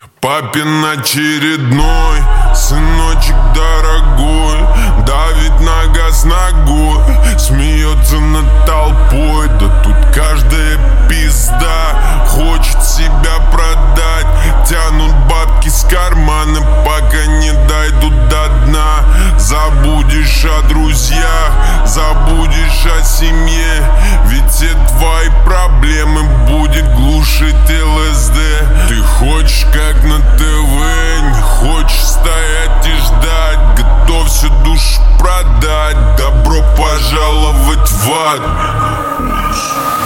Папин очередной, сыночек дорогой, давит на газ ногой, смеется над толпой. Да тут каждая пизда хочет себя продать, тянут бабки с кармана, пока не дойдут до дна. Забудешь о друзьях, забудешь о семье, ведь все твои проблемы будет глушить ЛСД. Ты хочешь как на ТВ, не хочешь стоять и ждать, готовься душу продать. Добро пожаловать в ад.